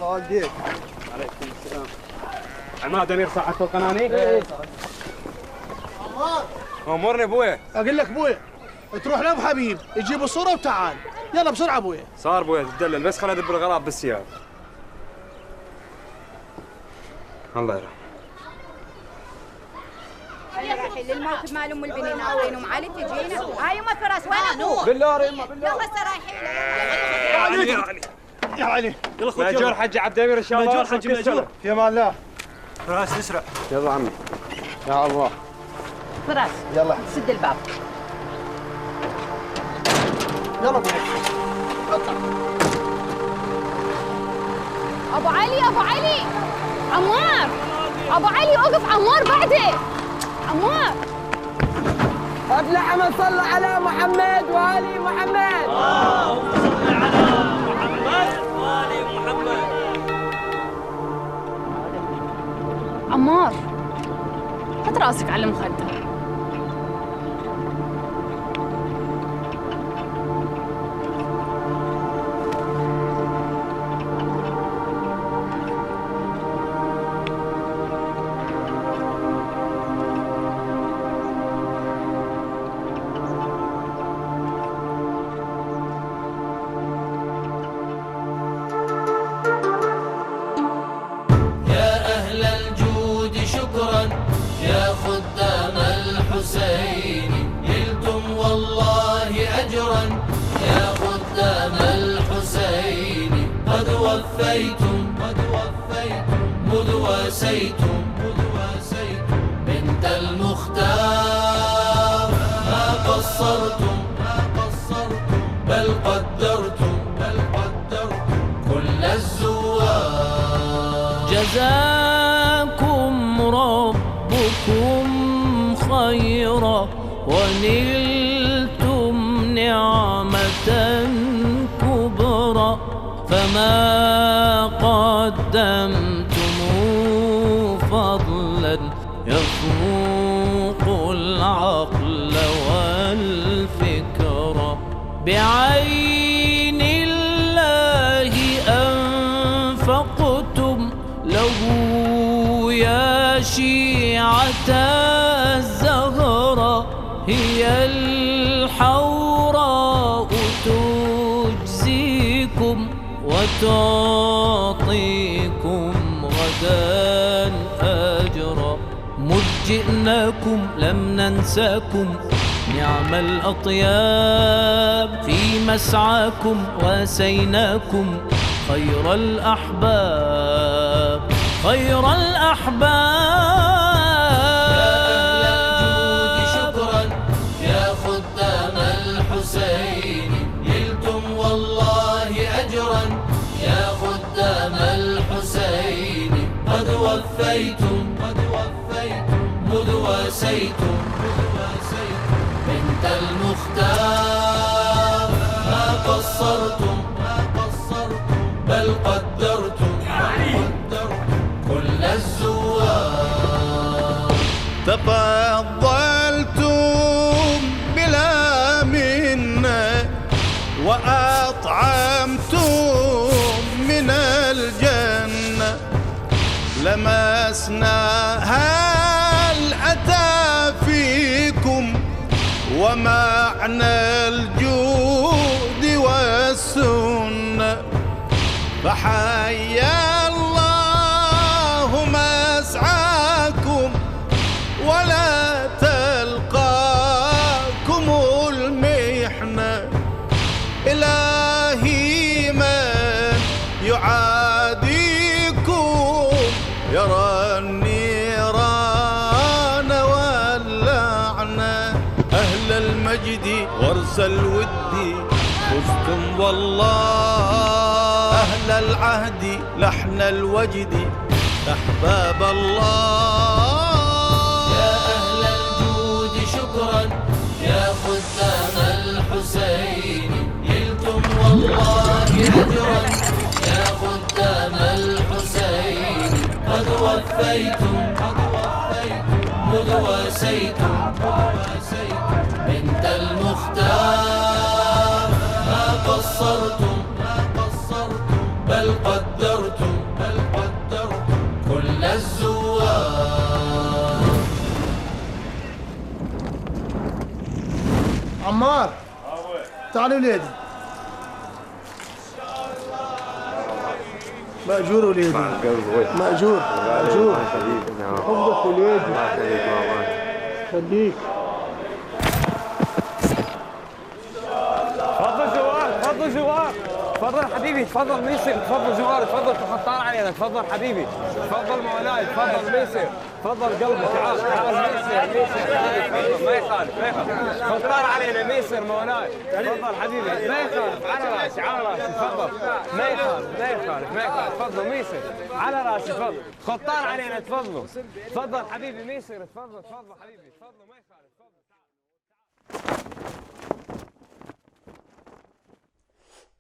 الله والديك. عليكم السلام. عماد امير صحة القناني؟ ايه عمار امورني ابويا. اقول لك ابويا تروح لابو حبيب تجيب الصوره وتعال. يلا بسرعه ابويا. صار ابويا تدلل بس خل ادب الغراب بالسيارة. الله يرحمه. هلا رايحين للموقف مال ام البنين ناطرينهم علي تجينا. هاي ام فراس وين ابوك؟ بالله يما بالله. يلا هسه رايحين. يا علي يا علي يا علي يلا اخوي ماجور حج عبد الامير ان شاء الله. ماجور حج ماجور. في امان الله. فراس اسرع. يلا عمي. يا الله. فراس يلا سد الباب. يلا ابويا. اطلع. ابو علي ابو علي عمار ابو علي اوقف عمار بعدك عمار. ابلع محمد صلى على محمد وآل محمد. اللهم صل على محمد وآل محمد. عمار حط راسك على المخدة. مذ واسيتم بنت المختار ما قصرتم بل قدرتم كل الزوار. جزاكم ربكم خيرا ونلتم نعمة كبرى فما قدمتم فضلا يفوق العقل والفكر. بعين الله أنفقتم له يا شيعة الزهرة هي الحوراء تجزيكم وتعطيكم غدا أجرا. مذ جئناكم لم ننساكم نعم الأطياب في مسعاكم واسيناكم خير الأحباب خير الأحباب. مذ واسيتم بنت المختار ما قصرتم بل قدرتم كل الزوار. تفضلتم بلا منة وأطعمتم من الجنة لمسنا هل أتى فيكم ومعنى الجود والسنة. فحيا الله مسعاكم ولا تلقاكم المحنة. إلهي من يعاديكم يرى النيران واللعنة. أهل المجد غرس الود فزتم والله. أهل العهد لحن الوجد أحباب الله. يا أهل الجود شكرا يا خدام الحسين نلتم والله أجرا يا خدام الحسين قد وفيتم مذ واسيتم بنت المختار ما قصرتم بل قدرتم عمار تعال وليدي. مأجور وليدي. مأجور مأجور. حفظك وليدي. خليك. تفضل جوار، تفضل جوار، تفضل حبيبي، تفضل ميسر، تفضل جوار، تفضل خطار علينا، تفضل حبيبي، تفضل مولاي، تفضل ميسر، تفضل قلبي، تعال تعال ميسر، ميسر حبيبي، تفضل ما يخالف ما يخالف، خطار علينا ميسر مولاي، تفضل حبيبي، ما يخالف، على راسي على راسي، تفضل، ما يخالف ما يخالف ما يخالف، تفضل ميسر، على راسي تفضل، خطار علينا تفضلوا، تفضل حبيبي ميسر، تفضل تفضل حبيبي، تفضل ما يخالف، تفضل.